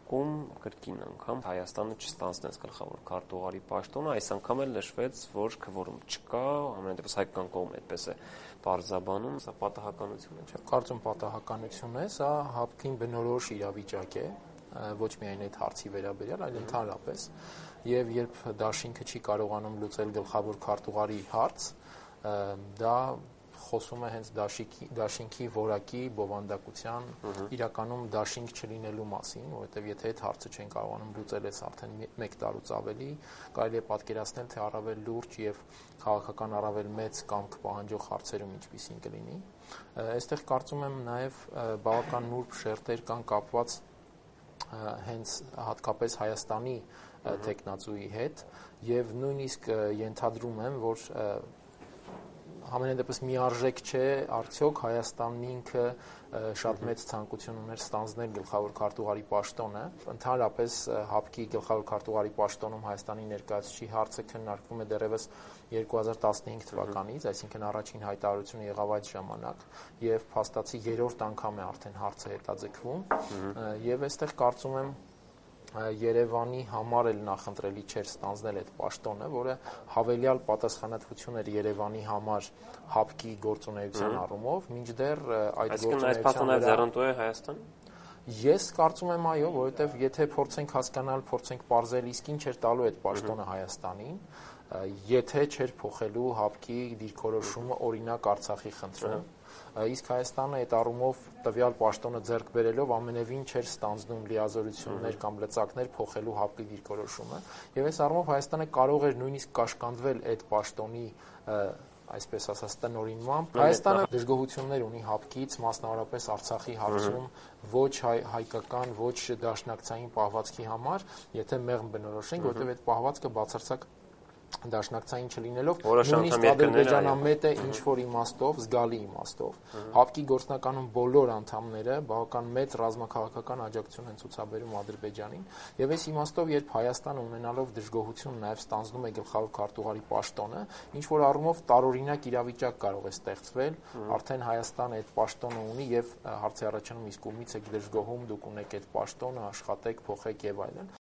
փորձարկում կրկին անգամ Հայաստանը չստանձնեց գլխավոր քարտուղարի պաշտոնը, այս անգամ էլ նշվեց, որ քվորում չկա, ամենատեպս հայկական կողմը այդպես է պարզաբանում, սա պատահականություն է, չէ՞։ Կարծում պատահականություն է, սա ՀԱՊԿ-ին բնորոշ իրավիճակ է, ոչ միայն այդ հարցի վերաբերյալ, այլ ընդհանրապես, եւ երբ դաշինքը չի կարողանում լուծել գլխավոր քարտուղարի հարց, դա խոսում է հենց դաշինքի որակի բովանդակության իրականում դաշինք չլինելու մասին, որովհետև եթե այդ հարցը չեն կարողանում լուծել այս արդեն 1 տարուց ավելի, կարելի է պատկերացնել, թե առավել լուրջ եւ քաղաքական առավել մեծ կամք պահանջող հարցերում ինչպիսին կլինի։ Այստեղ կարծում եմ նաեւ բավական նուրբ շերտեր կան կապված հենց հատկապես Հայաստանի տեխնացուի հետ եւ նույնիսկ ենթադրում եմ, որ համենայնդեպս միարժեք չէ արդյոք Հայաստանն ինքը շատ մեծ ցանկություն ուներ ստանձնել գլխավոր քարտուղարի պաշտոնը։ Ընդհանրապես ՀԱՊԿ-ի գլխավոր քարտուղարի պաշտոնում Հայաստանի ներկայացուցիչի հարցը քննարկվում է դեռևս 2015 թվականից, այսինքն առաջին հայտարարությունը եղավ այդ ժամանակ եւ փաստացի 3-րդ անգամ է արդեն հարցը հետաձգվում եւ այստեղ կարծում եմ Երևանի համար էլ նախընտրելի չէր ստանձնել այդ պաշտոնը, որը հավելյալ պատասխանատվություն էր Երևանի համար ՀԱՊԿ-ի գործունեության առումով, մինչդեռ այդ գործունեության վրա ձեռնտու է Հայաստան։ Ես կարծում եմ այո, որովհետև եթե փորձենք հասկանալ, փորձենք պարզել, իսկ ինչ էր տալու այդ պաշտոնը Հայաստանին, եթե չէր փոխելու ՀԱՊԿ-ի դիրքորոշումը օրինակ Արցախի խնդրում, իսկ Հայաստանը այդ առումով տվյալ պաշտոնը ձեռք բերելով ամենևին չէր ստանձնում լիազորություններ կամ լծակներ փոխելու ՀԱՊԿ-ի դիրքորոշումը, եւ այս առումով Հայաստանը կարող էր նույնիսկ կաշկանդվել այդ պաշտոնի այսպես ասած տնօրինմամբ։ Հայաստանը դժգոհություններ ունի ՀԱՊԿ-ից, մասնավորապես Արցախի հարցում ոչ հայկական, ոչ դաշնակցային պահվածքի համար, եթե մեղմ բնորոշենք, որովհետև այդ պահվածքը բացարձակ դաշնակցային չլինելով նույնիսկ ադրբեջանամետ է ինչ որ իմաստով, զգալի իմաստով։ ՀԱՊԿ-ի գործնականում բոլոր անդամները բավական մեծ ռազմաքաղաքական աջակցություն են ցուցաբերում Ադրբեջանին, եւ այս իմաստով, երբ Հայաստանը ունենալով դժգոհություն նաեւ ստանձնում է գլխավոր քարտուղարի պաշտոնը, ինչ որ առումով տարօրինակ իրավիճակ կարող է ստեղծվել, արդեն Հայաստանը այդ պաշտոնը ունի եւ հարցի առաջանում իսկ ումից եք դժգոհում, դուք ունեք այդ պաշտոնը, աշխատեք, փոխեք եւ այլն։